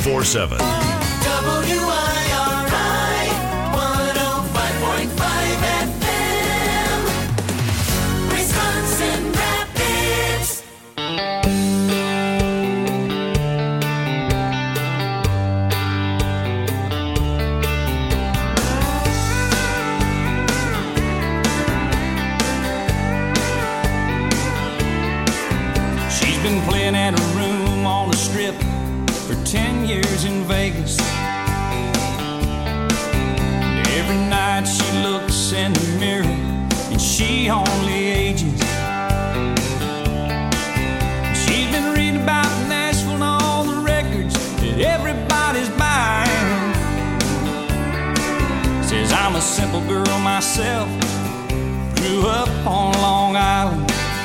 24/7. WIRI 105.5 FM, Wisconsin Rapids. She's been playing at a room on the strip for 10 years in Vegas. Every night she looks in the mirror and she only ages. She's been reading about Nashville and all the records that everybody's buying. Says I'm a simple girl myself, grew up on Long Island.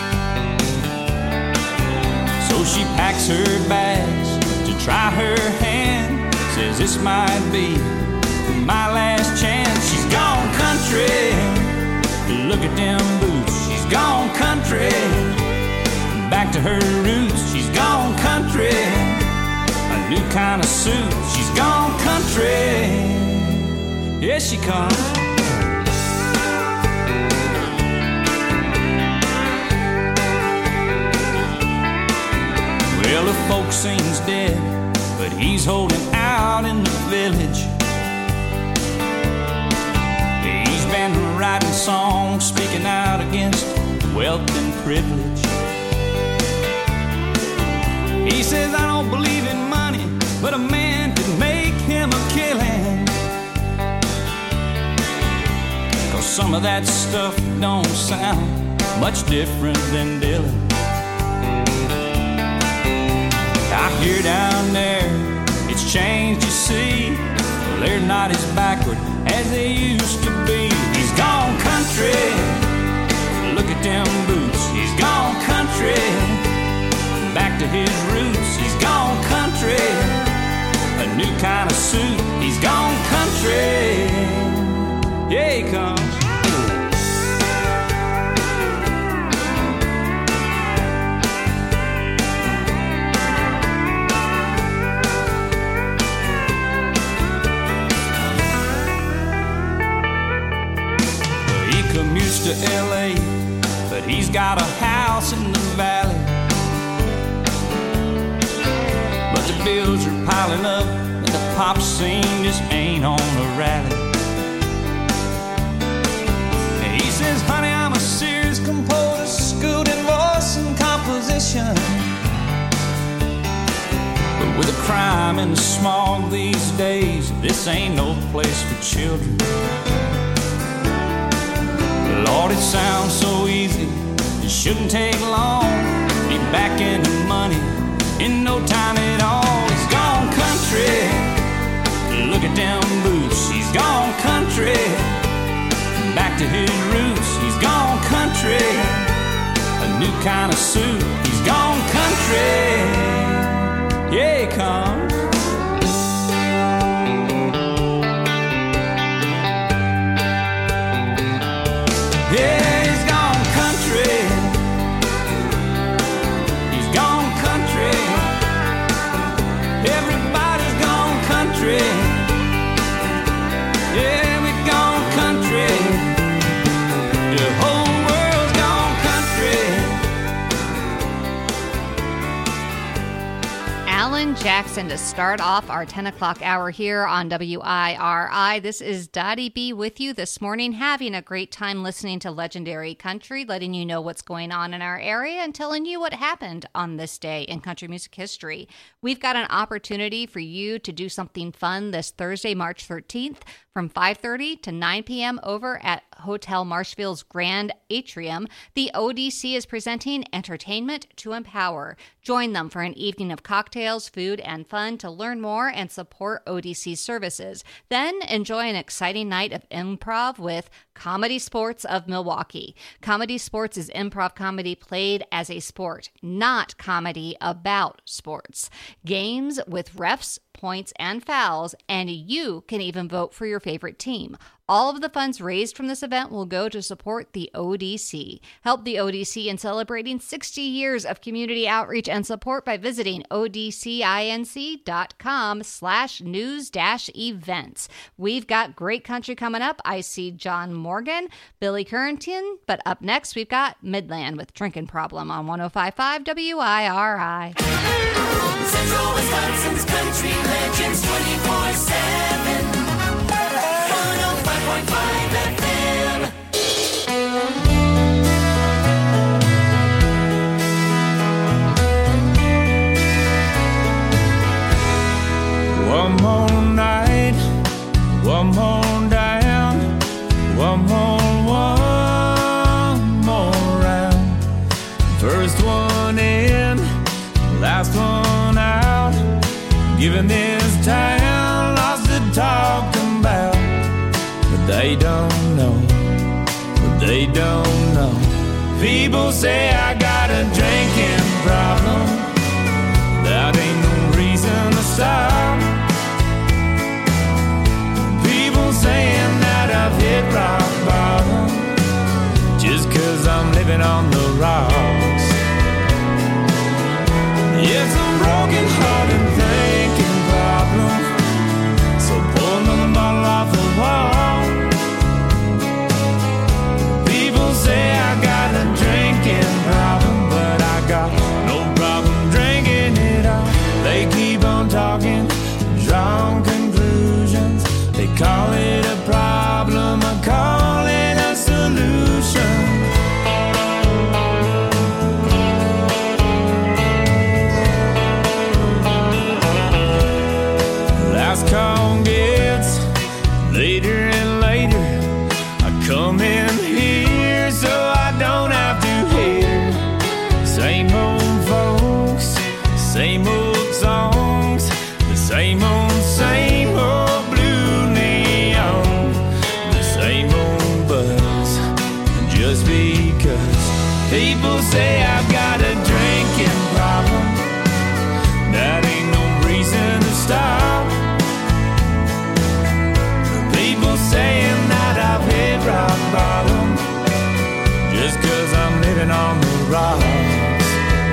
So she packs her bags to try her hand. Says this might be my last chance. She's gone country, look at them boots. She's gone country, back to her roots. She's gone country, a new kind of suit. She's gone country, here she comes. Well, the folksin's dead, but he's holding out in the village. He's been writing songs, speaking out against wealth and privilege. He says, I don't believe in money, but a man can make him a killing. 'Cause some of that stuff don't sound much different than Dylan. I hear down there, it's changed, you see. Well, they're not as backward as they used to be. He's gone country, look at them boots. He's gone country, back to his roots. He's gone country, a new kind of suit. He's gone country, yeah, he comes. Commutes to LA, but he's got a house in the valley. But the bills are piling up and the pop scene just ain't on a rally. And he says, honey, I'm a serious composer, schooled in voice and composition. But with the crime and the smog these days, this ain't no place for children. Lord, it sounds so easy, it shouldn't take long. Be back in the money in no time at all. He's gone country, look at them boots. He's gone country, back to his roots. He's gone country, a new kind of suit. He's gone country, yeah, he comes. Yeah, he's gone country. He's gone country. Everybody's gone country. Yeah, we've gone country. The whole world's gone country. Alan Jackson to start off our 10 o'clock hour here on WIRI. This is Dottie B with you this morning, having a great time listening to Legendary Country, letting you know what's going on in our area and telling you what happened on this day in country music history. We've got an opportunity for you to do something fun this Thursday, March 13th from 5:30 to 9 p.m. over at Hotel Marshville's Grand Atrium. The ODC is presenting Entertainment to Empower. Join them for an evening of cocktails, food, and fun to learn more and support ODC services. Then enjoy an exciting night of improv with Comedy Sports of Milwaukee. Comedy Sports is improv comedy played as a sport, not comedy about sports. Games with refs, points, and fouls, and you can even vote for your favorite team. All of the funds raised from this event will go to support the ODC. Help the ODC in celebrating 60 years of community outreach and support by visiting odcinc.com/news-events. We've got great country coming up. I see John Morgan, Billy Currington, but up next we've got Midland with Drinking Problem on 105.5 WIRI. Central Wisconsin's country legends 24/7. 105.5 FM. One more night, one more down, one more round. First one in, last one out. Giving this town lots to talk about. But they don't know, People say I got a drinking problem. That ain't no reason to stop. People saying that I've hit rock bottom just 'cause I'm living on the rocks. It's a broken hearted thinking problem. So pull another bottle off the wall. People say I got a drinking problem, but I got no problem drinking it all. They keep on talking, drawing conclusions. They call it a problem, I call it a solution. Last call gets later and later. I come in here so I don't have to hear same old folks, same old songs, the same old blue neon, the same old buzz. Just because people say I've got a drinking problem, that ain't no reason to stop. People saying that I've hit rock bottom just 'cause I'm living on the rocks.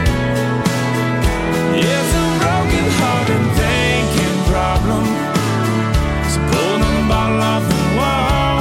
It's a broken hearted thinking problem. So pull the bottle off the wall.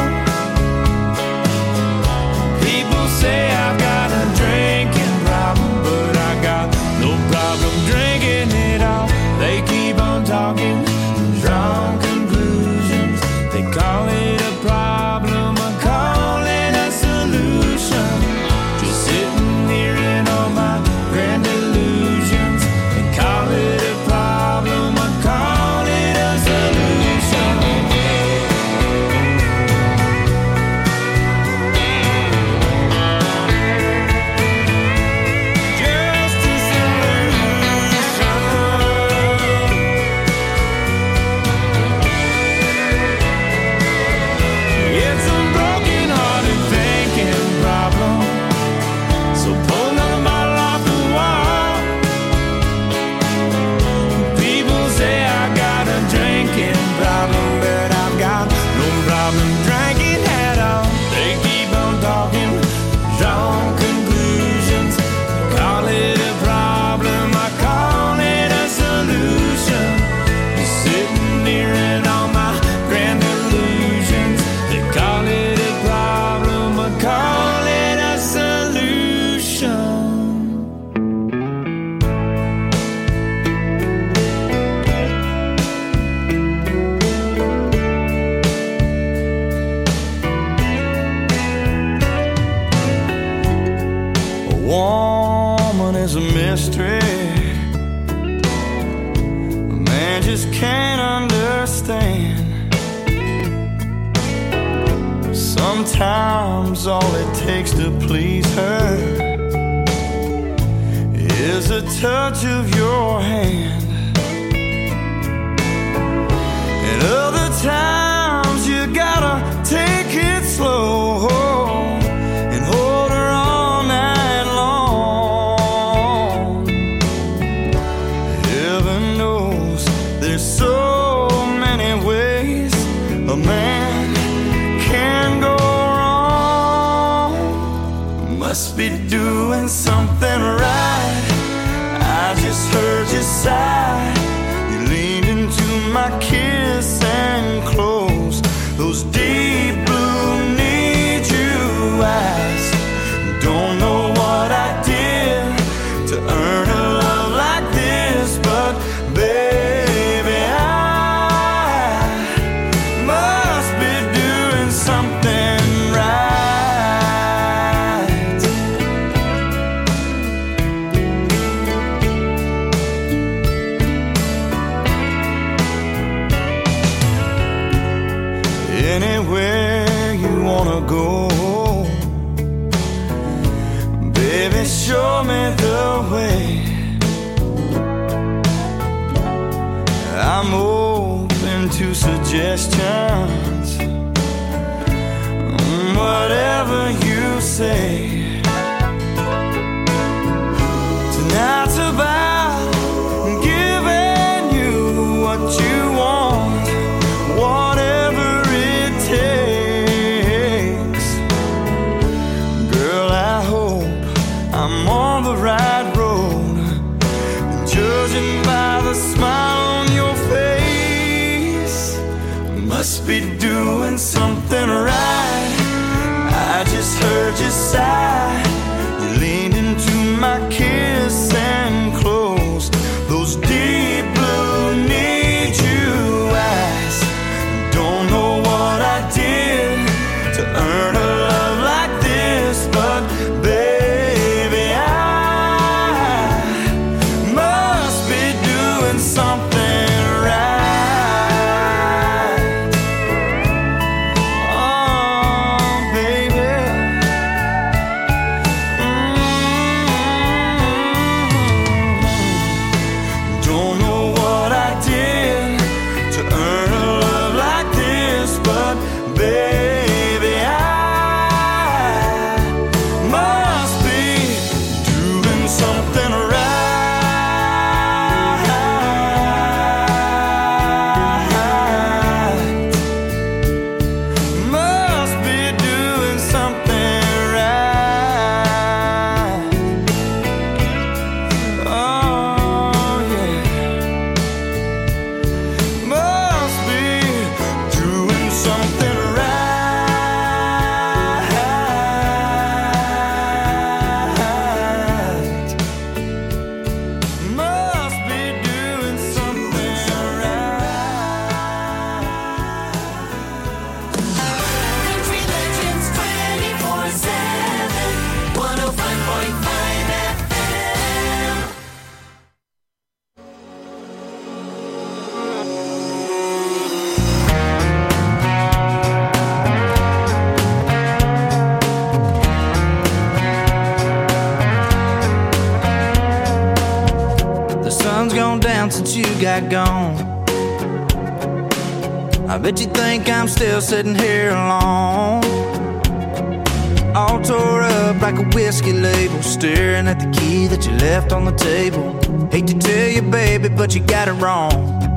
People say I've got a drinking problem, but I got no problem drinking it all. They keep on talking, drawing conclusions. They call it a problem, I call it a solution. Just sitting here in all my grand illusions. They call it a problem, I call it a solution. Just a solution. It's a broken hearted thinking problem. So pull another bottle off the wall. People say I got a drinking problem, but I've got no problem drinking at all. They keep on talking, drawing conclusions. Call it a problem, I call it a solution. Just sitting here in all my grand illusions. They call it a problem, I call it a solution. A woman is a mystery. A man just can't understand. Sometimes all it takes to please her is a touch of your hand. And other times you gotta take it slow and hold her all night long. Heaven knows there's so many ways a man Must be doing something right. I just heard you sigh. You leaned into my kiss and closed those deep blue need you eyes. Don't know what I did to earn a love like this, but baby, I must be doing something right. Anywhere you wanna go, baby, show me the way. I'm open to suggestions, whatever you say. Tonight's about giving you what you want, whatever it takes. Girl, I hope I'm on the right road, judging by the smile on your face. Must be doing something right. I just heard you sigh. You leaned into my kiss and closed those deep blue need you eyes. Don't know what I did to earn a love like this, but baby, I must be doing something right. Oh, baby. Don't know what I did to earn a love like this, but baby, I must be doing something right. Must be doing something right. Oh, yeah. Must be doing something right. Must be doing something right. Country Legends 24/7, 105.5 FM. The sun's gone down since you got gone. I bet you think I'm still sitting here alone, all tore up like a whiskey label, staring at the key that you left on the table. Hate to tell you, baby, but you got it wrong.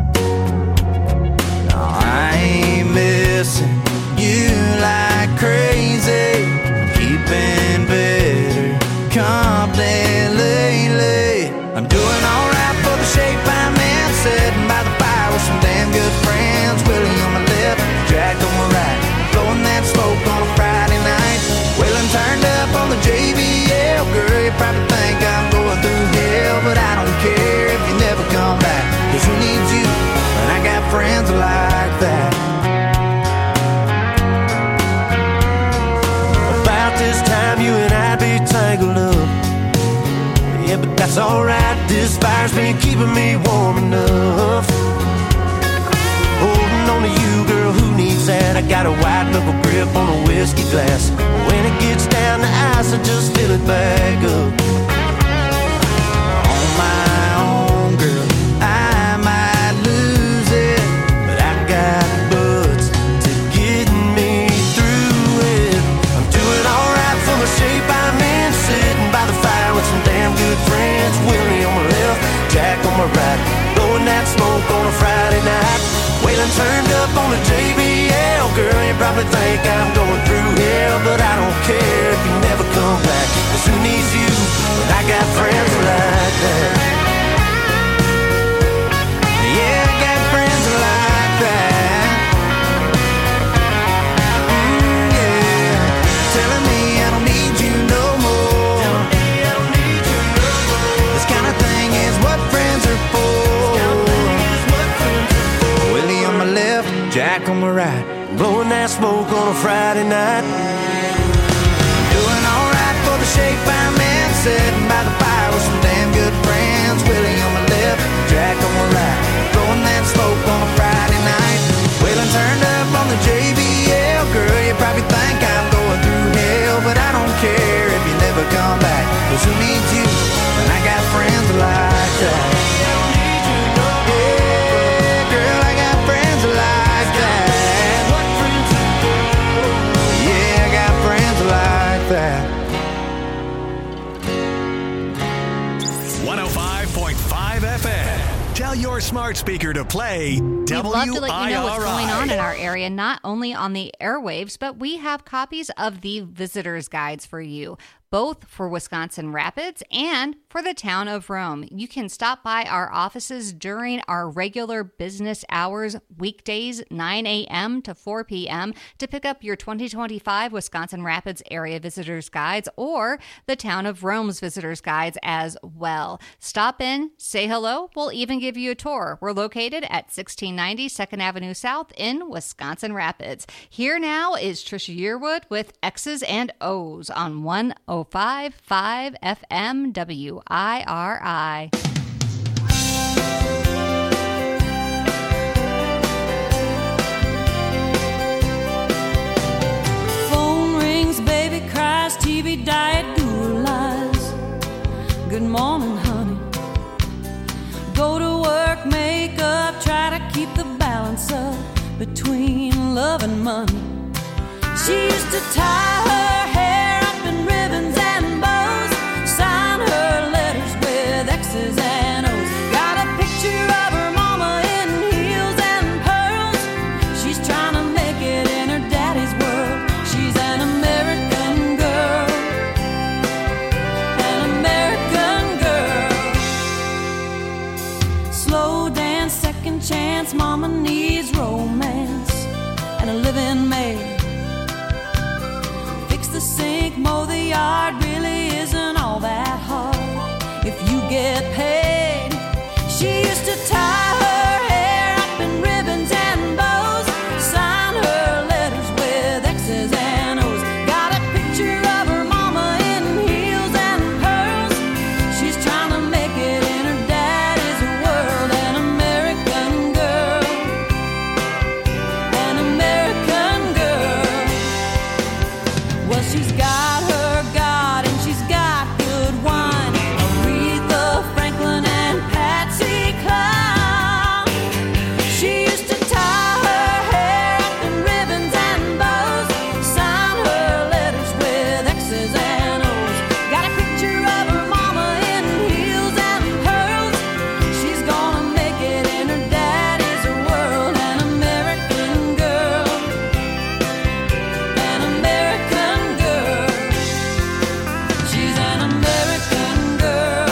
No, I ain't missing you like crazy. Keeping better company lately. I'm doing alright for the shape I'm in, sitting by the fire with some damn good friends. Willie on my left, Jack on my right, blowing that smoke on a Friday night. Waylon turned up on the JBL. Girl, you probably think I'm going through hell, but I don't care if you never come back, 'cause who needs you when I got friends like that? About this time you and I'd be tangled up. Yeah, but that's alright, this fire's been keeping me warm enough. Holding on to you, girl, who needs that? I got a wide knuckle grip on a whiskey glass. When it gets down to ice, I just fill it back up. On my own, girl, I might lose it, but I got buds to get me through it. I'm doing alright for the shape I'm in, sitting by the fire with some damn good friends. Willie on my left, Jack on my right, blowing that smoke on a Friday night. Waylon turned up on the JBL. Girl, you probably think I'm going through hell, but I don't care if you never come back. Jack on my right, blowing that smoke on a Friday night. Doing alright for the shake by man, sitting by the fire with some damn good friends. Willie on my left, Jack on my right, blowing that smoke on a Friday night. Waylon turned up on the JBL. Girl, you probably think I'm going through hell, but I don't care if you never come back, 'cause who needs you when I got friends like that? Yeah, girl, I got friends like that. Yeah, I got friends like that. 105.5 FM. Tell your smart speaker to play We'd love to let you know what's going on in WIRI. our area, not only on the airwaves, but we have copies of the visitor's guides for you, both for Wisconsin Rapids and for the town of Rome. You can stop by our offices during our regular business hours, weekdays, 9 a.m. to 4 p.m., to pick up your 2025 Wisconsin Rapids area visitor's guides or the town of Rome's visitor's guides as well. Stop in, say hello. We'll even give you a tour. We're located at 1690 2nd Avenue South in Wisconsin Rapids. Here now is Trisha Yearwood with X's and O's on 105.5 FM WIRI. Phone rings, baby cries, TV diet, guru lies. Good morning, honey. Go to work, make up, try to keep the balance up between love and money. She used to tie her hair up in ribbons and bows, sign her letters with X's and O's. Got a picture of her mama in heels and pearls. She's trying to make it in her daddy's world. She's an American girl, an American girl. Slow dance, second chance, mama needs romance and a living maid. Fix the sink, mow the yard, really isn't all that hard if you get paid. She used to tie her hair up in ribbons and bows, sign her letters with X's and O's. Got a picture of her mama in heels and pearls. She's trying to make it in her daddy's world. An American girl, an American girl. Well, she's got her God and she's got good wine. Aretha Franklin and Patsy Cline. She used to tie her hair up in ribbons and bows, sign her letters with X's and O's. Got a picture of her mama in heels and pearls. She's gonna make it in her daddy's world. An American girl, an American girl. She's an American girl.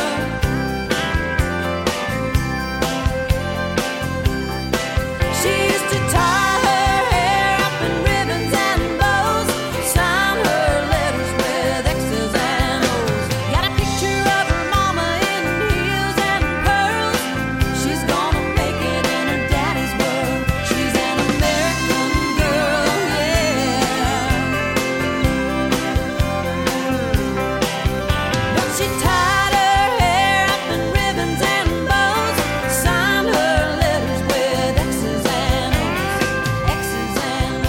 She used to tie her hair up in ribbons and bows, sign her letters with X's and O's. Got a picture of her mama in heels and pearls. She's gonna make it in her daddy's world. She's an American girl, yeah. But she tied her hair up in ribbons and bows, signed her letters with X's and O's, X's and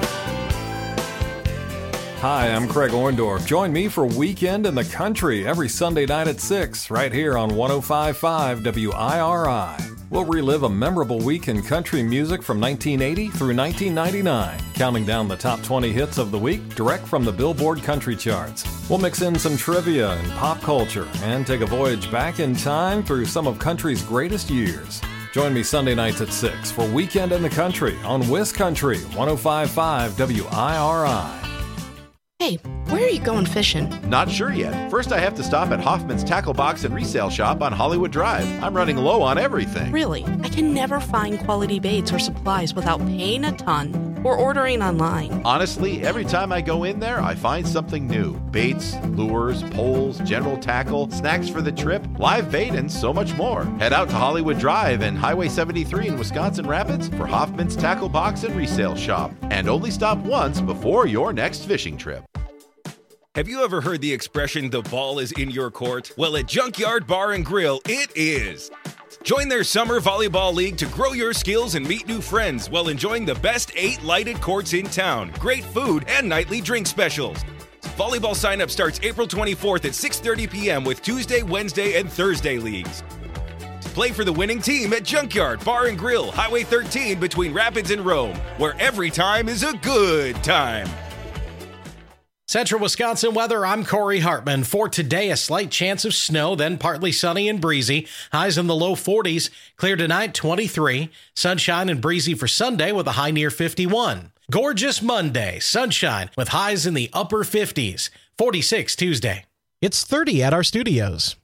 O's. Hi, I'm Craig Orndorff. Join me for Weekend in the Country every Sunday night at 6, right here on 105.5 WIRI. We'll relive a memorable week in country music from 1980 through 1999, counting down the top 20 hits of the week direct from the Billboard Country Charts. We'll mix in some trivia and pop culture and take a voyage back in time through some of country's greatest years. Join me Sunday nights at 6 for Weekend in the Country on WisCountry 105.5 WIRI. Hey, where are you going fishing? Not sure yet. First, I have to stop at Hoffman's Tackle Box and Resale Shop on Hollywood Drive. I'm running low on everything. Really? I can never find quality baits or supplies without paying a ton. or ordering online? Honestly, every time I go in there, I find something new. Baits, lures, poles, general tackle, snacks for the trip, live bait, and so much more. Head out to Hollywood Drive and Highway 73 in Wisconsin Rapids for Hoffman's Tackle Box and Resale Shop. And only stop once before your next fishing trip. Have you ever heard the expression, the ball is in your court? Well, at Junkyard Bar and Grill, it is. Join their summer volleyball league to grow your skills and meet new friends while enjoying the best 8 lighted courts in town, great food, and nightly drink specials. Volleyball sign-up starts April 24th at 6:30 p.m. with Tuesday, Wednesday, and Thursday leagues. Play for the winning team at Junkyard Bar and Grill, Highway 13 between Rapids and Rome, where every time is a good time. Central Wisconsin weather, I'm Corey Hartman. For today, a slight chance of snow, then partly sunny and breezy. Highs in the low 40s. Clear tonight, 23. Sunshine and breezy for Sunday with a high near 51. Gorgeous Monday, sunshine with highs in the upper 50s. 46 Tuesday. It's 30 at our studios.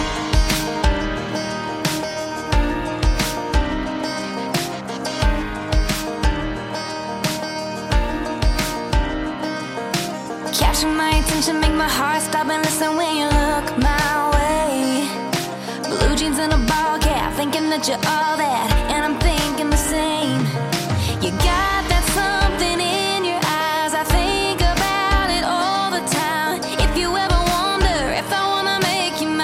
Capture my attention, make my heart stop and listen when you look my way. Blue jeans and a ball cap, thinking that you're all that, and I'm thinking the same. You got that something in your eyes, I think about it all the time. If you ever wonder if I wanna make you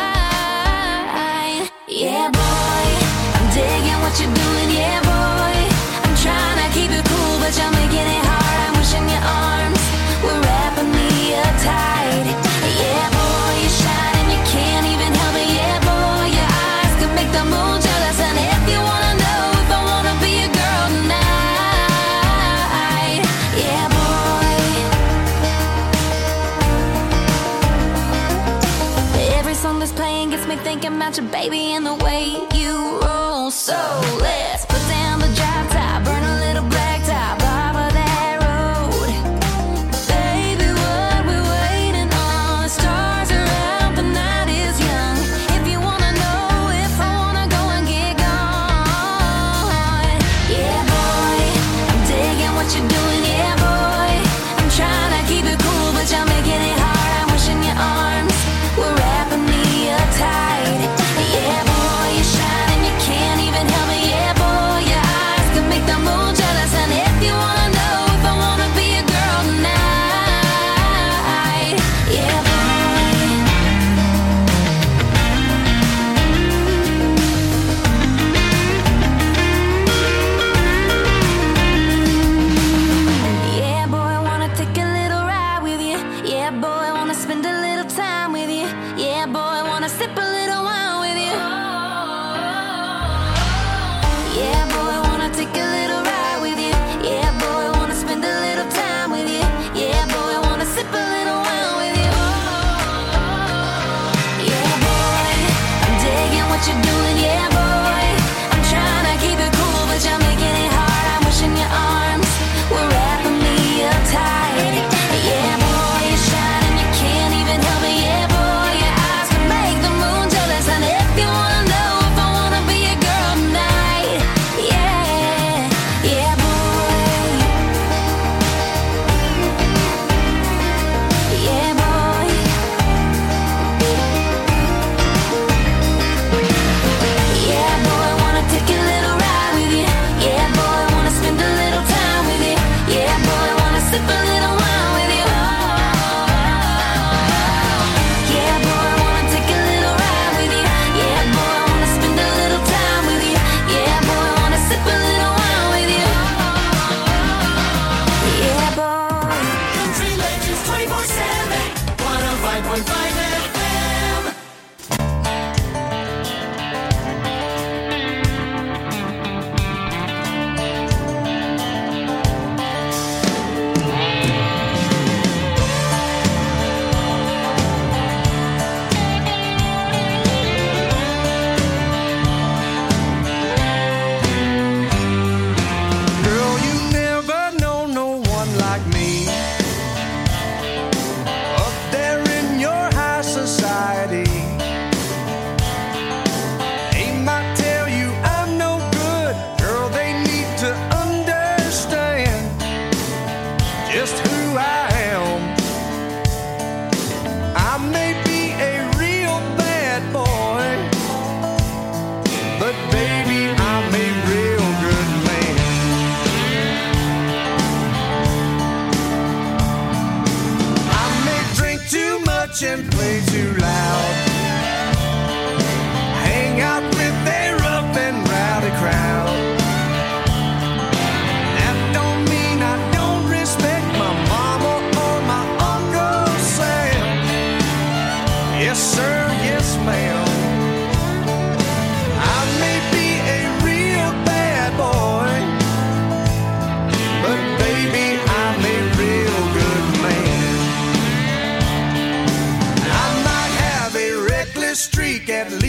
mine, yeah boy, I'm digging what you're doing, yeah boy. I'm trying to keep it cool, but you're making it hard. I'm wishing your arms were wrapping me up tight. Yeah, boy, you shine and you can't even help it. Yeah, boy, your eyes can make the moon jealous. And if you wanna know if I wanna be a girl tonight, yeah, boy. Every song that's playing gets me thinking about your baby and the way you roll. So let's put down the drop top, burn a little black top off of that road. Baby, what we waiting on? The stars are out, the night is young. If you wanna know if I wanna go and get gone, yeah boy, I'm digging what you're doing, yeah boy. I'm trying to keep it cool, but you're making it hard. I'm wishing your arms were wrapping me up tight. Yeah boy, you shine and you can't even help it, yeah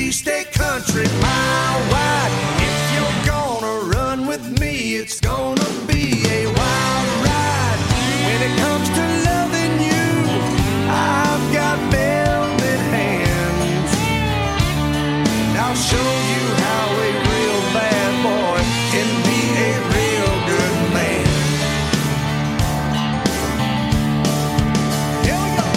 free state country mile wide. If you're gonna run with me, it's gonna be a wild ride. When it comes to loving you, I've got velvet hands. And I'll show you how a real bad boy can be a real good man. Here we go.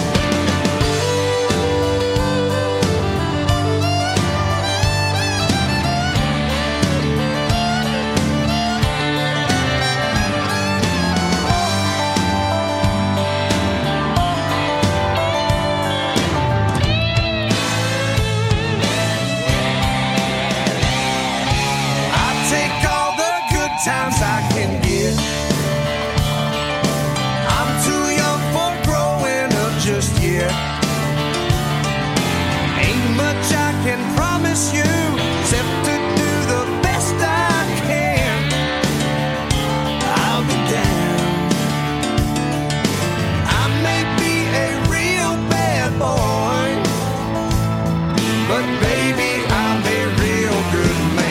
Times I can get. I'm too young for growing up just yet. Ain't much I can promise you except to do the best I can. I'll be down. I may be a real bad boy, but baby, I'm a real good man.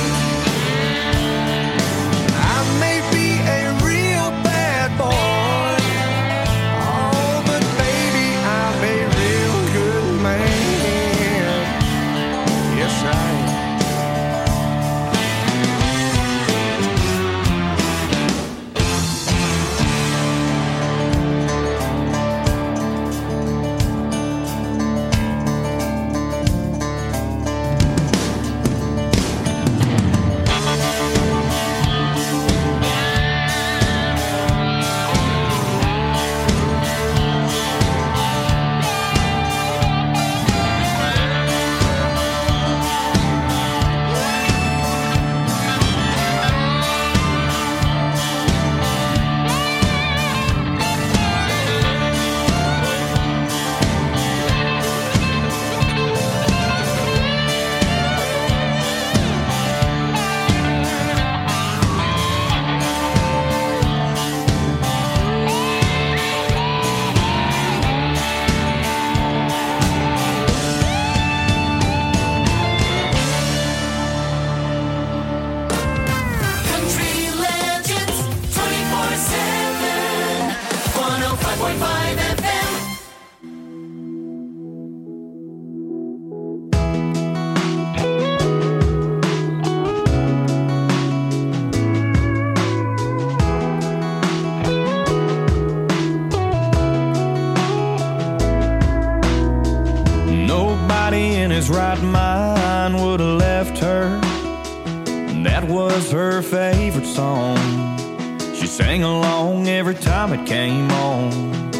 Right mind would have left her. That was her favorite song. She sang along every time it came on.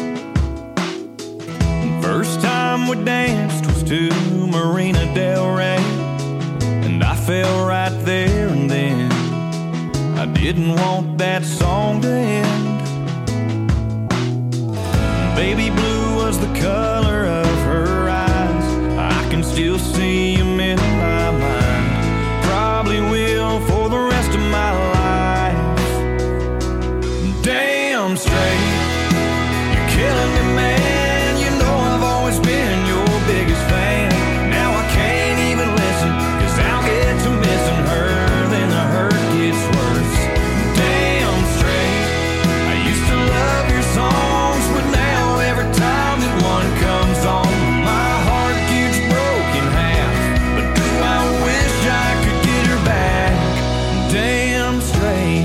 First time we danced was to Marina Del Rey, and I fell right there and then. I didn't want that song to end. Baby blue was the color of her eyes. I can still see him in my mind. Probably will for the rest of my life. Damn straight, you're killing me, man. You know I've always been your biggest fan. Now I can't even listen, 'cause I'll get to missing her, then the hurt gets worse. Damn straight, I used to love your songs, but now every time that one comes on, my heart gets broken half. But do I wish I could get her back? Damn straight.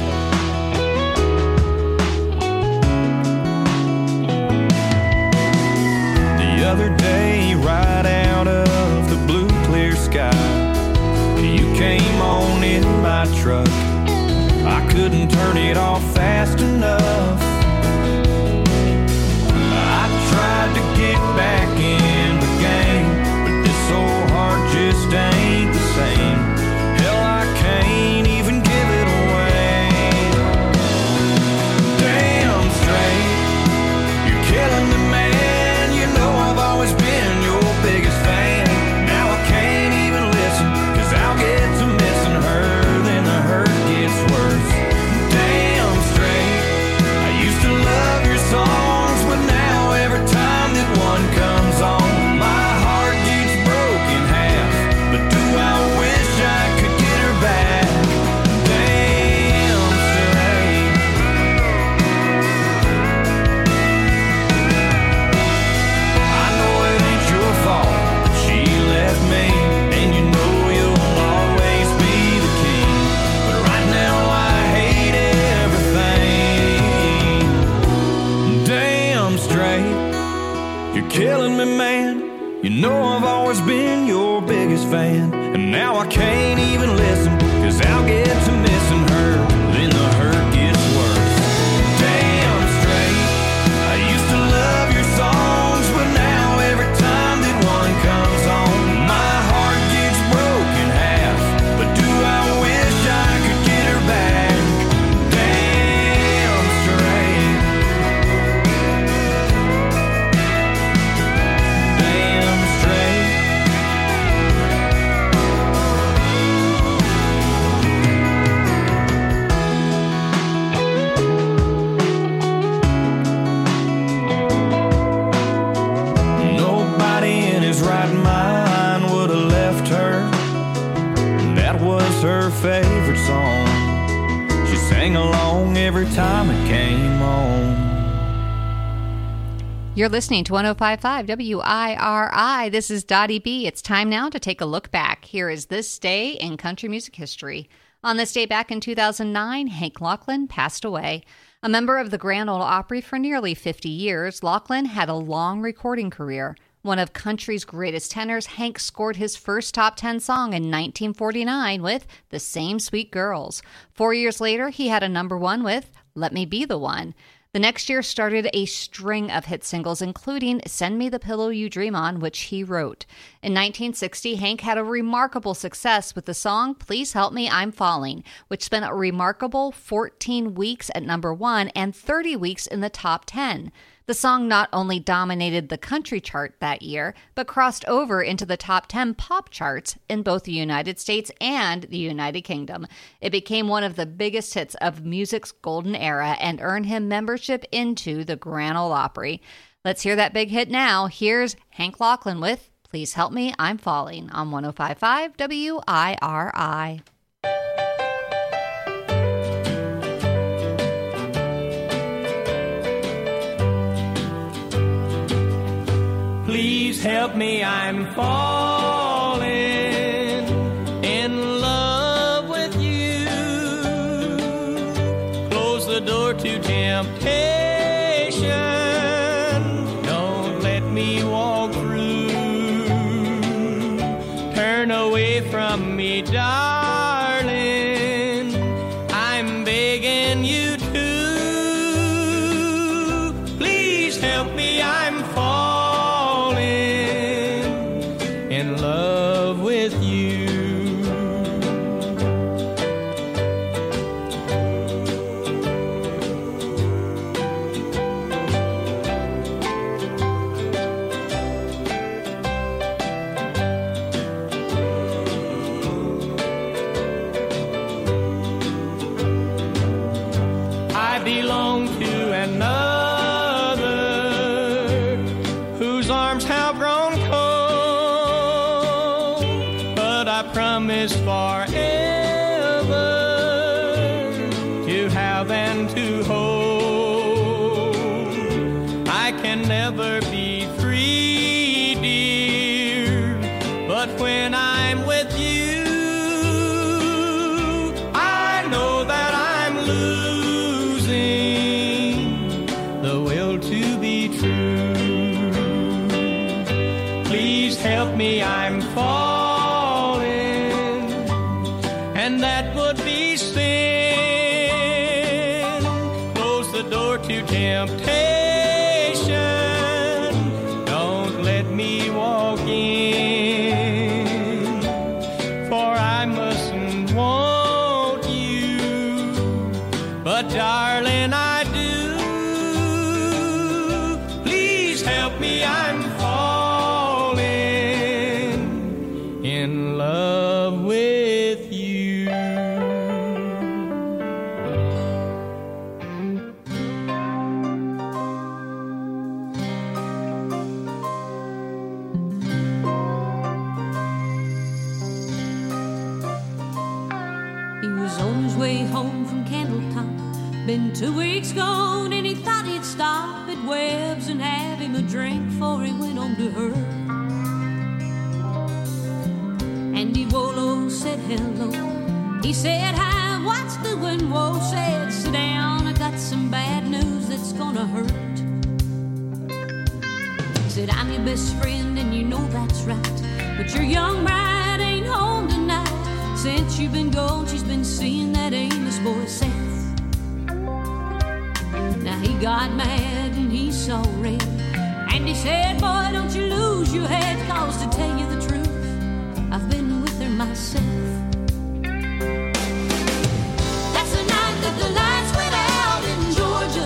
The other day, right out of the blue clear sky, you came on in my truck. I couldn't turn it off fast enough. I tried to get back in the game, but this old heart just ain't the same. Hell, I can't even give it away. Damn straight, you're killing me, man. You know I've always been your biggest fan. Now I can't even listen, 'cause I'll get to missing her, then the hurt gets worse. Damn straight, I used fan. And now I can't even listen, 'cause I'll get to missing her, then the hurt gets worse. Damn straight, I used to love your songs, but now every time that one comes on, my heart gets broken half. But do I wish I could get her back? Damn straight. Damn straight. Nobody in his right mind would have left her. That was her favorite song. She sang along every time it came on. You're listening to 105.5 WIRI. This is Dottie B. It's time now to take a look back. Here is this day in country music history. On this day back in 2009, Hank Locklin passed away. A member of the Grand Ole Opry for nearly 50 years, Locklin had a long recording career. One of country's greatest tenors, Hank scored his first top 10 song in 1949 with The Same Sweet Girls. 4 years later, he had a number one with Let Me Be the One. The next year started a string of hit singles, including Send Me the Pillow You Dream On, which he wrote. In 1960, Hank had a remarkable success with the song Please Help Me, I'm Falling, which spent a remarkable 14 weeks at number one and 30 weeks in the top 10. The song not only dominated the country chart that year, but crossed over into the top 10 pop charts in both the United States and the United Kingdom. It became one of the biggest hits of music's golden era and earned him membership into the Grand Ole Opry. Let's hear that big hit now. Here's Hank Locklin with Please Help Me, I'm Falling on 105.5 WIRI. Please help me, I'm falling in love with you. Close the door to temptation. Don't let me walk through. Turn away from me, darling. I'm begging you to. Please help me, I'm falling in love with you. I belong to another whose arms have grown cold, but I promise forever to have and to hold. I can never be free, dear, but when I'm with you, I know that I'm losing the will to be true. Please help me, I'm falling, and that would be sin. Close the door to temptation. Don't let me walk in, for I mustn't want you, but darling, I do. Please help me, I'm falling in love with you. He was on his way home from Candletop. Been 2 weeks gone and he thought he'd stop at Webb's and have him a drink before he went on to her. Andy Wolo said hello. He said hi, what's doing? Whoa, said sit down, I got some bad news that's gonna hurt. Said I'm your best friend and you know that's right, but your young bride ain't Since you've been gone, she's been seeing that Amos boy, Seth. Now he got mad and he saw red, and he said, boy, don't you lose your head, 'cause to tell you the truth, I've been with her myself. That's the night that the lights went out in Georgia.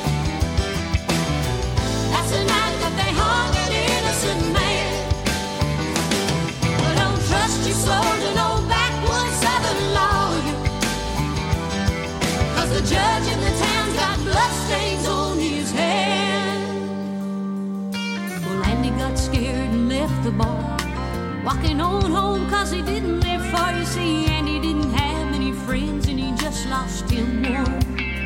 That's the night that they hung an innocent man. Well, don't trust your soul to no backwoods southern lawyer, 'cause the judge in the town's got bloodstains on his hand. Well, Andy got scared and left the bar, walking on home 'cause he didn't live far. You see, Andy didn't have many friends and he just lost him one.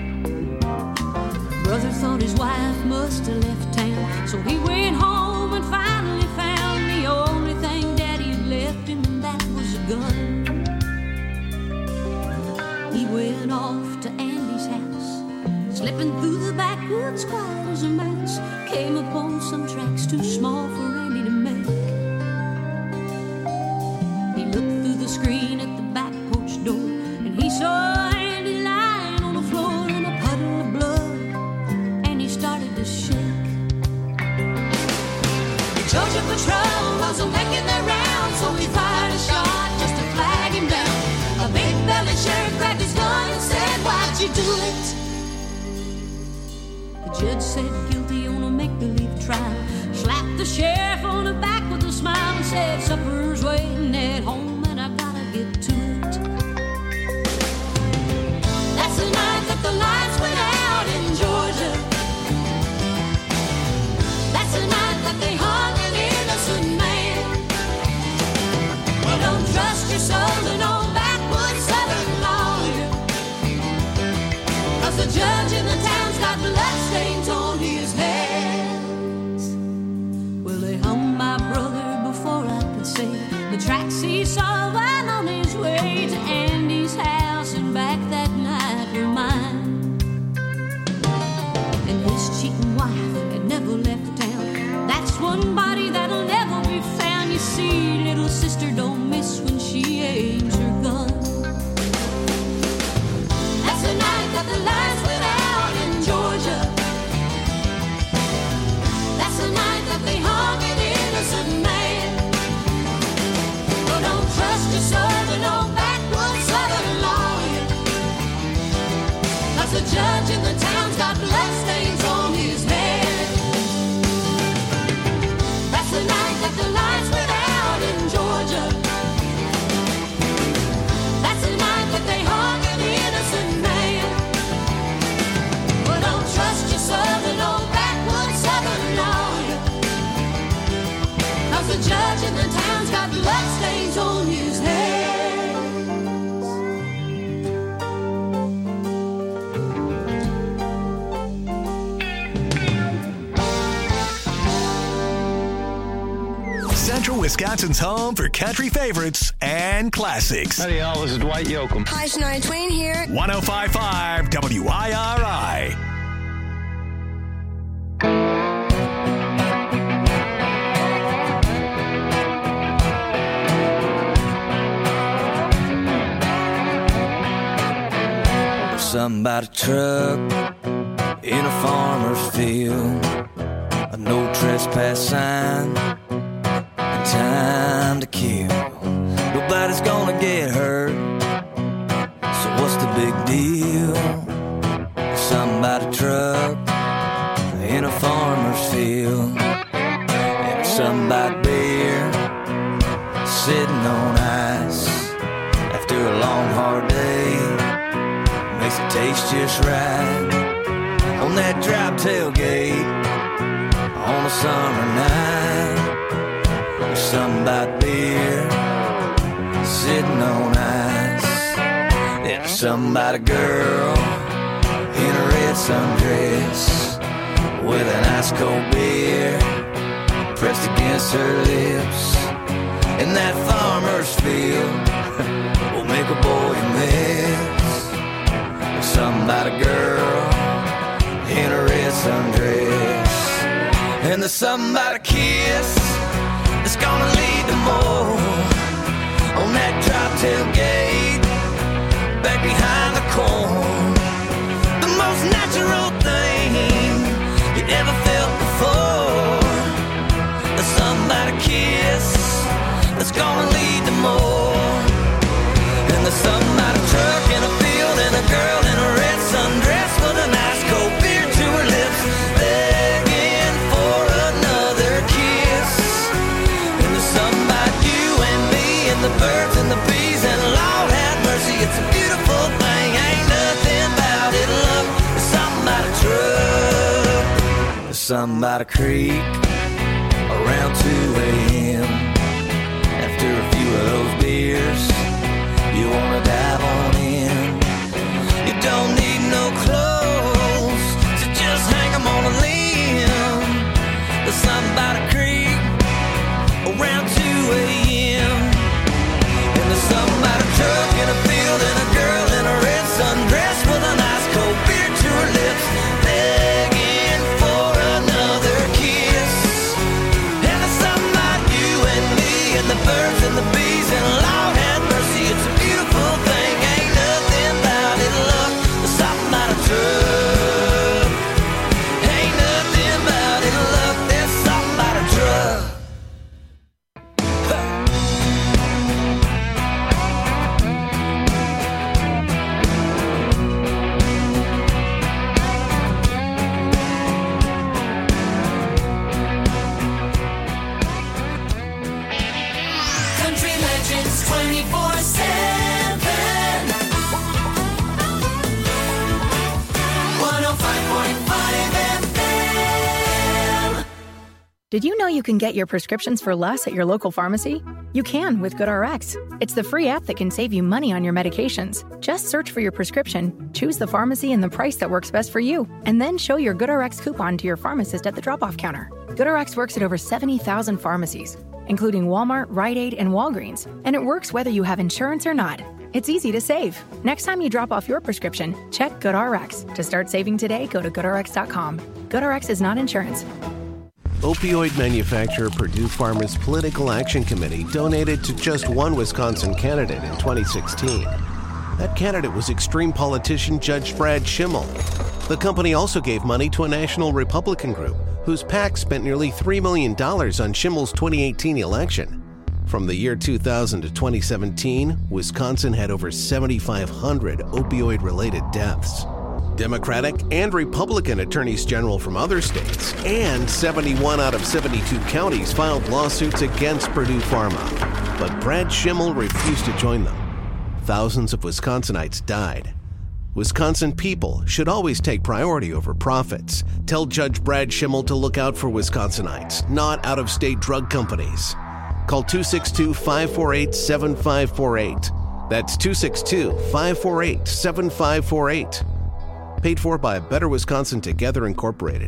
Brother thought his wife must have left town, so he went home and finally found the only thing Daddy had left him, and that was a gun. He went off to Andy's house, slipping through the backwoods quiet as a mouse. Came upon some tracks too small for Andy to make. He looked through the screen at the back porch door, and he saw Andy lying on the floor in a puddle of blood, and he started to shake. The Georgia Patrol wasn't making their rounds, so he fired a shot just to flag him down. A big-bellied sheriff grabbed his gun and said, why'd you do it? The judge said guilty on a make-believe trial, slapped the sheriff on the back with a smile and said, supper's waiting at home and I gotta get to it. That's the night that the lights went out in Georgia. That's the night that they hung an innocent man. Well, don't trust your soul to no backwoods southern lawyer, 'cause the judge in the town's got bloodstains on his hands. Well, they hung my brother before I could say the tracks he saw while on his way to Andy's house and back that night were mine. And his cheating wife had never left town. That's one body that'll never be found. You see, little sister don't miss when she aims her gun. That's the night that the lights went out in Georgia. That's the night that they hung an innocent man. Well, don't trust your soul to no backwoods southern lawyer, 'cause the judge in the town's got bloodstains on his head. That's the night that the lights went out in Georgia. That's the night that they hung an innocent man. Well, don't trust your soul to no backwoods southern lawyer, 'cause the judge in the town's got bloodstains on his hands. Central Wisconsin's home for country favorites and classics. Howdy, y'all. This is Dwight Yoakam. Hi, Shania Twain here. 105.5 WIRI. Something about a truck in a farmer's field, a no trespass sign, and time to kill. Nobody's gonna get hurt, so what's the big deal? Something about a truck in a farmer's field, and something about beer sitting on ice after a long hard day. Makes it taste just right on that drop tailgate on a summer night. There's something about beer sitting on ice. There's something about a girl in a red sundress with an ice cold beer pressed against her lips. In that farmer's field will make a boy miss. Something about a girl in a red sundress, and there's something about a kiss that's gonna lead to more. on that drop tailgate, back behind the corn. The most natural thing you ever felt before. There's somebody kiss that's gonna lead to more. And there's somebody truck in a field and a girl in a red sundress with a nice cold beer to her lips, begging for another kiss. And there's somebody you and me and the birds and the bees, and Lord have mercy, it's a beautiful thing. Ain't nothing about it, love. There's something about a truck, there's something about a creek around 2 a.m. After a few of those beers, you wanna dive on in. You don't need no clothes, so just hang 'em on a limb. There's something about a creek around 2 a.m. And there's something about a truck in a field and a girl in a red sundress with a nice cold beer to her lips, begging for another kiss. And there's something about you and me and the birds and the bees, and Lord have mercy, it's a beautiful thing. Ain't nothing about it, love. There's something about a truck. Ain't nothing about it, love. There's something about a truck. Country Legends 24/7. 105.5 FM. Did you know you can get your prescriptions for less at your local pharmacy? You can with GoodRx. It's the free app that can save you money on your medications. Just search for your prescription, choose the pharmacy and the price that works best for you, and then show your GoodRx coupon to your pharmacist at the drop-off counter. GoodRx works at over 70,000 pharmacies, including Walmart, Rite Aid, and Walgreens, and it works whether you have insurance or not. It's easy to save. Next time you drop off your prescription, check GoodRx. To start saving today, go to GoodRx.com. GoodRx is not insurance. Opioid manufacturer Purdue Pharma's Political Action Committee donated to just one Wisconsin candidate in 2016. That candidate was extreme politician Judge Brad Schimmel. The company also gave money to a national Republican group whose PAC spent nearly $3 million on Schimmel's 2018 election. From the year 2000 to 2017, Wisconsin had over 7,500 opioid-related deaths. Democratic and Republican attorneys general from other states and 71 out of 72 counties filed lawsuits against Purdue Pharma. But Brad Schimmel refused to join them. Thousands of Wisconsinites died. Wisconsin people should always take priority over profits. Tell Judge Brad Schimmel to look out for Wisconsinites, not out-of-state drug companies. Call 262-548-7548. That's 262-548-7548. Paid for by Better Wisconsin Together Incorporated.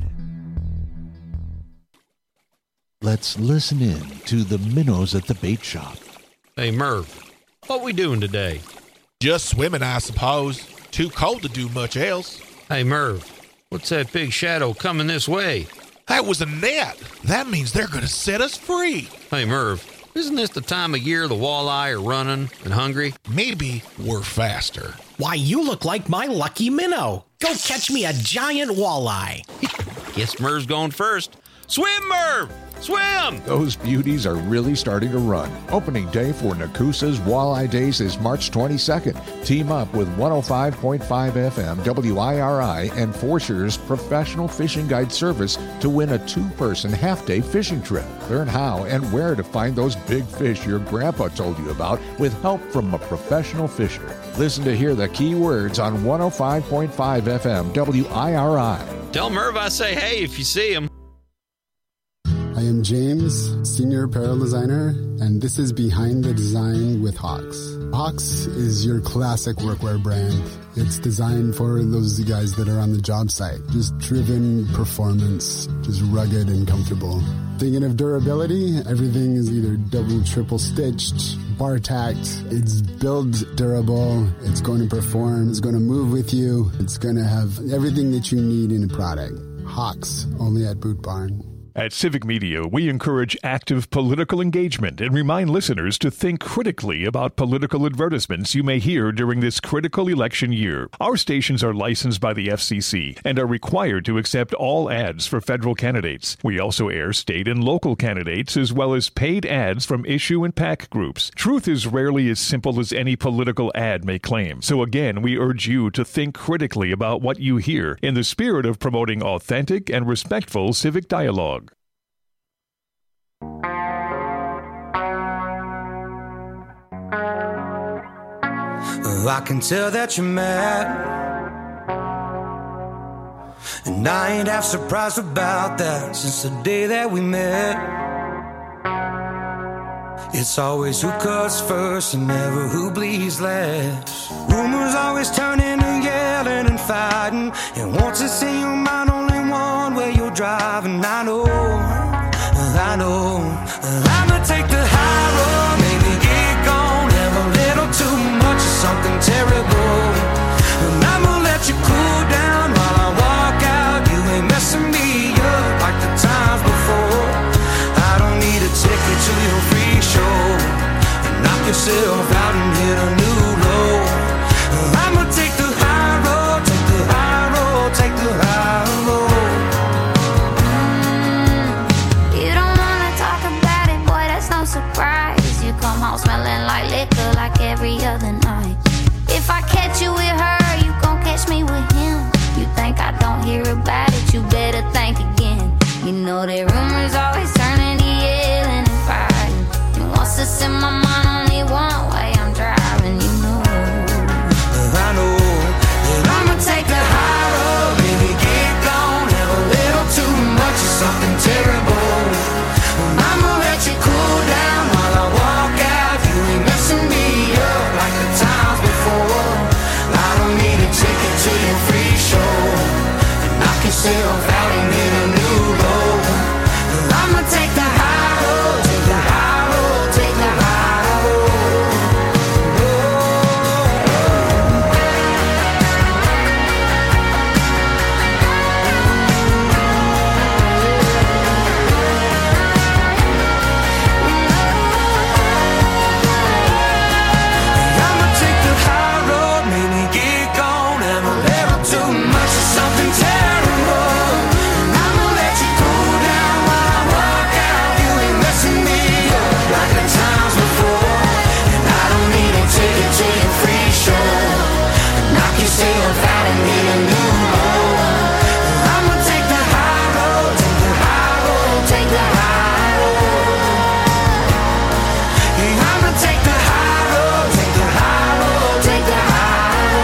Let's listen in to the minnows at the bait shop. Hey, Merv, what we doing today? Just swimming, I suppose. Too cold to do much else. Hey, Merv, what's that big shadow coming this way? That was a net. That means they're going to set us free. Hey, Merv, isn't this the time of year the walleye are running and hungry? Maybe we're faster. Why, you look like my lucky minnow. Go catch me a giant walleye. Guess Merv's going first. Swim, Merv! Swim! Those beauties are really starting to run. Opening day for Nakusa's Walleye Days is March 22nd. Team up with 105.5 FM WIRI and Forscher's professional fishing guide service to win a two-person half-day fishing trip. Learn how and where to find those big fish your grandpa told you about with help from a professional fisher. Listen to hear the key words on 105.5 FM WIRI. Tell Merv I say hey if you see him. I am James, Senior Apparel Designer, and this is Behind the Design with Hawks. Hawks is your classic workwear brand. It's designed for those guys that are on the job site. Just driven performance, just rugged and comfortable. Thinking of durability, everything is either double, triple stitched, bar tacked. It's build durable. It's going to perform. It's going to move with you. It's going to have everything that you need in a product. Hawks, only at Boot Barn. At Civic Media, we encourage active political engagement and remind listeners to think critically about political advertisements you may hear during this critical election year. Our stations are licensed by the FCC and are required to accept all ads for federal candidates. We also air state and local candidates as well as paid ads from issue and PAC groups. Truth is rarely as simple as any political ad may claim. So again, we urge you to think critically about what you hear in the spirit of promoting authentic and respectful civic dialogue. I can tell that you're mad, and I ain't half surprised about that. Since the day that we met, it's always who cuts first and never who bleeds last. Rumors always turn into yelling and fighting, and once it's in your mind, only one way you're driving. I know I'ma take the high road, maybe get gone, have a little too much of something terrible, and I'ma let you cool down while I walk out. You ain't messing me up like the times before. I don't need a ticket to your free show. Knock yourself out and hit a new low. I'ma take the high road, take the high road, take the high road. Surprise, you come home smelling like liquor like every other night. If I catch you with her, you gon' catch me with him. You think I don't hear about it, you better think again. You know that rumors always turn into yelling and fighting, and once it's in my mind, only one way I'm driving. You know I know that I'ma take the high road, baby, get gone, have a little too much of something terrible. I'ma let you cool down while I walk out. You ain't messing me up like the times before. I don't need a ticket to your free show. Knock yourself out and hit a new low. I'ma take the high road, take the high road, take the high road. Yourself out and hit a new low. I'ma take the high road, take the high road, take the high road. Yeah, I'ma take the high road, take the high road, take the high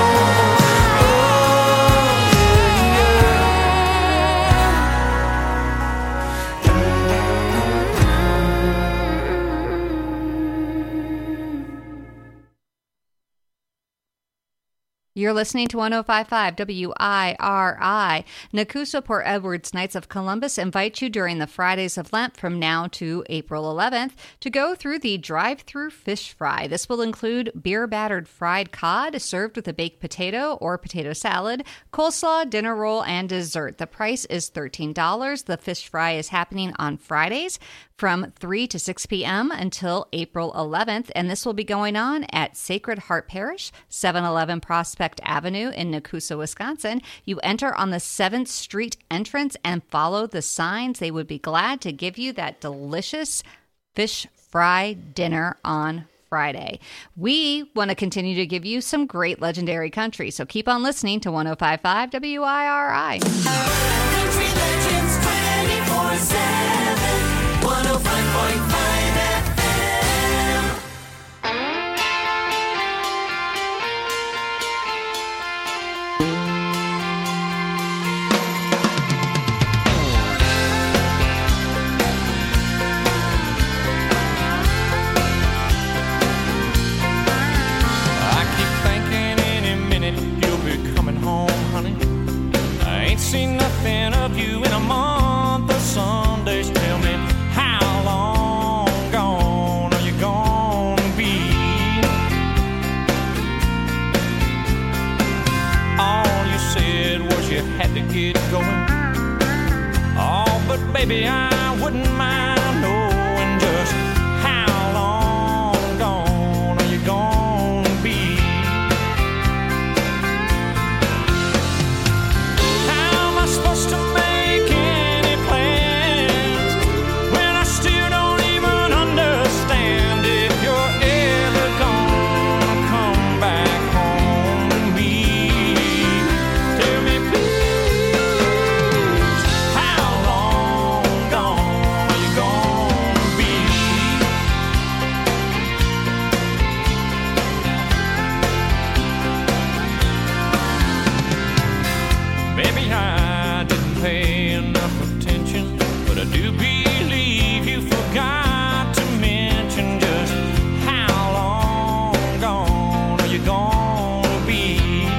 You're listening to 105.5 WIRI. Nakusa Port Edwards Knights of Columbus invite you during the Fridays of Lent from now to April 11th to go through the drive-through fish fry. This will include beer-battered fried cod served with a baked potato or potato salad, coleslaw, dinner roll, and dessert. The price is $13. The fish fry is happening on Fridays from 3 to 6 p.m. until April 11th, and this will be going on at Sacred Heart Parish, 711 Prospect Avenue in Nakusa, Wisconsin. You enter on the 7th Street entrance and follow the signs. They would be glad to give you that delicious fish fry dinner on Friday. We want to continue to give you some great legendary country, so keep on listening to 105.5 WIRI. Country Legends 24/7. 105.5 FM. I keep thinking any minute you'll be coming home, honey. I ain't seen nothing of you in a month. The Sundays tell me, how long gone are you gonna be? All you said was you had to get going. Oh, but baby, I wouldn't mind knowing just how long gone are you gonna be? How am I supposed to make any plans when I still don't even understand if you're ever gonna come back home to me? Tell me please, how long gone are you gonna be? Maybe I didn't pay enough attention, but I do believe you forgot to mention just how long gone are you gonna be?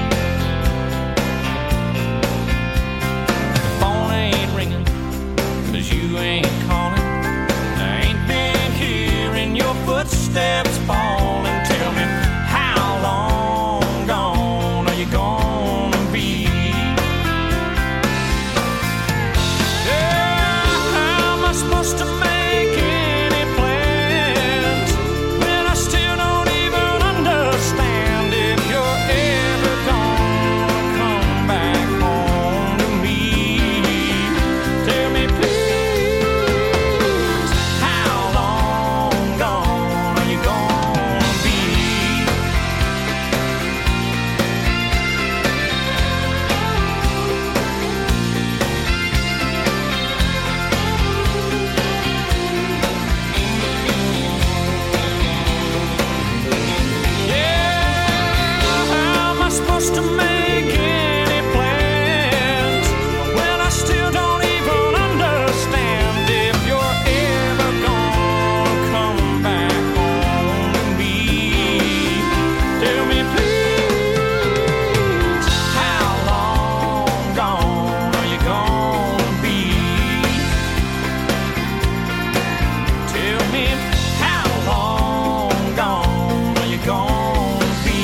The phone ain't ringing, 'cause you ain't calling. I ain't been hearing your footsteps falling. Tell me, how long gone are you gonna be? How am I supposed to make any plans when I still don't even understand if you're ever gonna come back home to me? Tell me please, how long gone are you gonna be? How am I supposed to make any plans when I still don't even understand if you're ever gonna come back home to me? Tell me please, how long gone are you gonna be? Tell me, how long gone are you gonna be?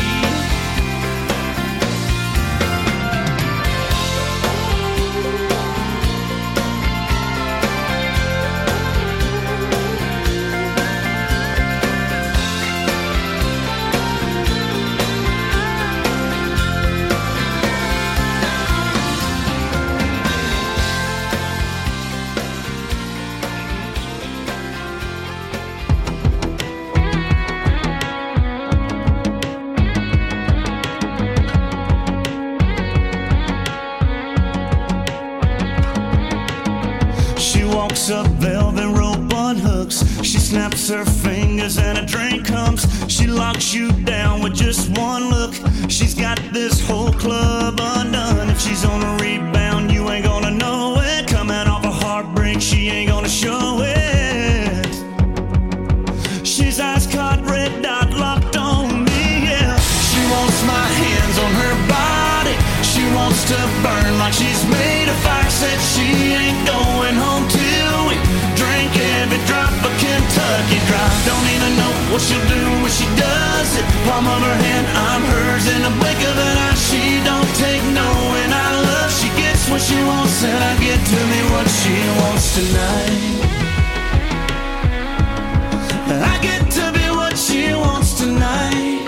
She walks up velvet rope on hooks. She snaps her fingers and a drink comes. She locks you down with just one look. She's got this whole club undone. If she's on a rebound, you ain't gonna know it. Coming off a heartbreak, she ain't gonna show it. She's ice caught, red dot locked on me, yeah. She wants my hands on her body. She wants to burn like she's made of fire. Said she ain't going home till we drink every drop of Kentucky Dry. Don't even know what she'll do when she does it. Palm of her hand, I'm hers in the blink of an eye. She don't take no, and I love. She gets what she wants, and I get to me what she wants tonight. I get to be what she wants tonight.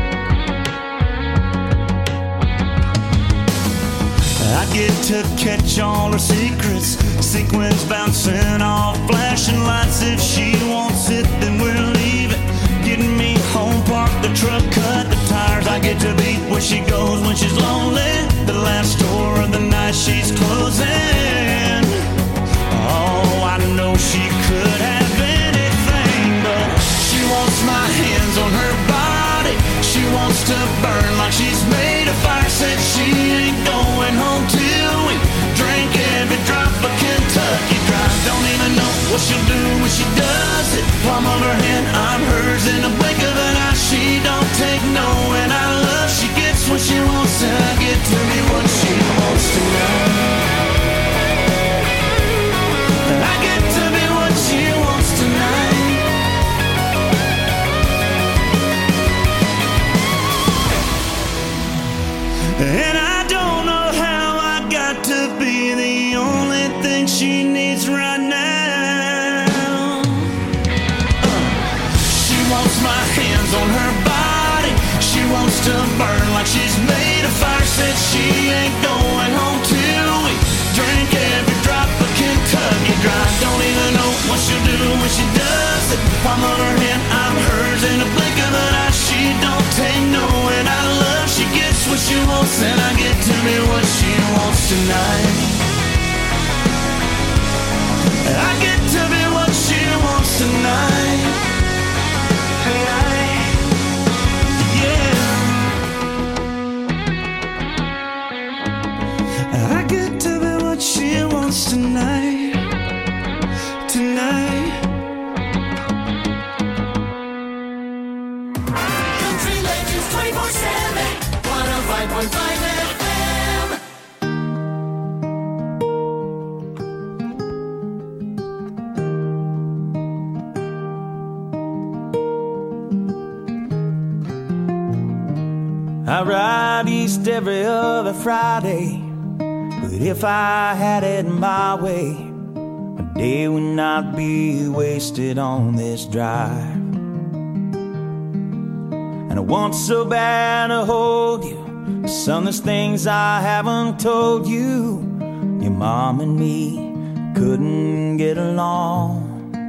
I get to catch all her secrets. Sequins bouncing off flashing lights. If she wants it, then we're leaving. Getting me home, park the truck, cut the tires. I get to be where she goes when she's lonely. The last store of the night she's closing. Oh, I know she could have anything, but she wants my hands on her body. She wants to burn like she's made of fire. Said she ain't going home till we drink every drop of Kentucky Dry. Don't even know what she'll do when she does it. Palm of her hand, I'm hers in the blink of an eye. She don't take no, and I love. She gets what she wants, and I get to be what she wants tonight. I get to be what she wants tonight. And I don't know how I got to be the only thing she needs right now. She wants my hands on her body. She wants to burn like she's made of fire. Said she ain't going home till we drink every drop of Kentucky Dry. Don't even know what she'll do when she does it. Palm of her hand, I'm hers in a blink of an eye. She don't take no, and I love. She gets what she wants, and I get to be what she wants tonight. I get to be what she wants tonight. Yeah. I get to be what she wants tonight. Tonight. Country Legends 24/7, 105.5 FM. I ride east every other Friday, but if I had it my way, a day would not be wasted on this drive. And I want so bad to hold you. Son, there's things I haven't told you. Your mom and me couldn't get along,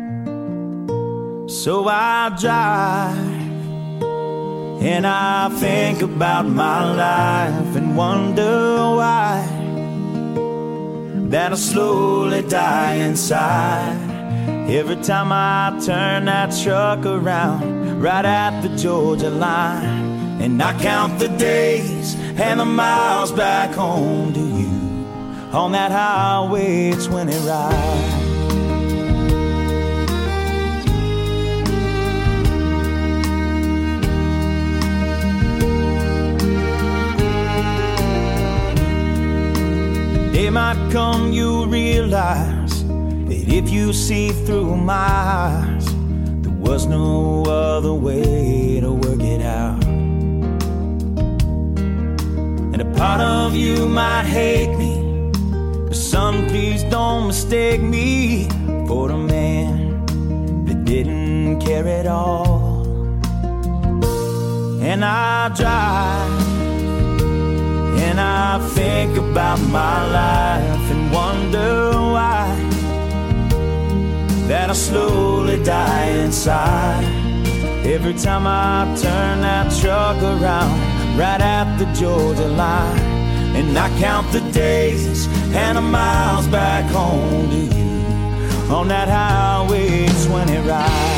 so I drive and I think about my life and wonder why that I slowly die inside. Every time I turn that truck around right at the Georgia line, and I count the days and the miles back home to you on that highway 20 ride. Day might come, you realize that if you see through my eyes, there was no other way to work it out. And a part of you might hate me, but son, please don't mistake me for the man that didn't care at all. And I drive and I think about my life and wonder why that I slowly die inside. Every time I turn that truck around right at the Georgia line, and I count the days and the miles back home to you on that highway 20 ride.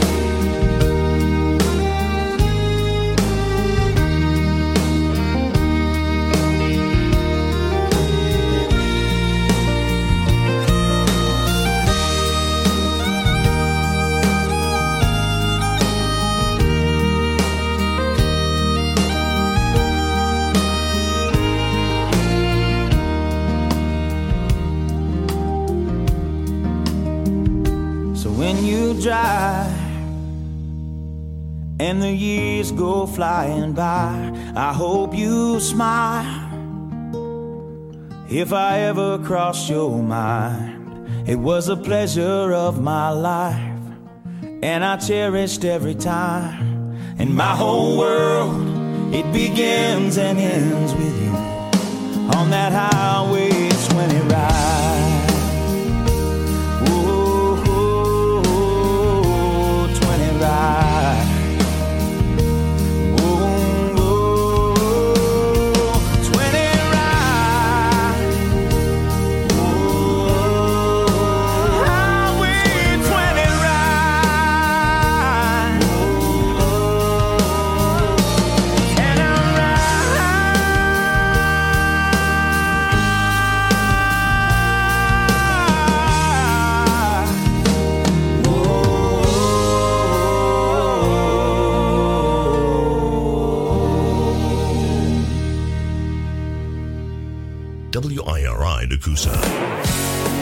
When you drive and the years go flying by, I hope you smile. If I ever crossed your mind, it was a pleasure of my life, and I cherished every time. And my whole world, it begins and ends with you on that highway 20 ride. WIRI Nakusa.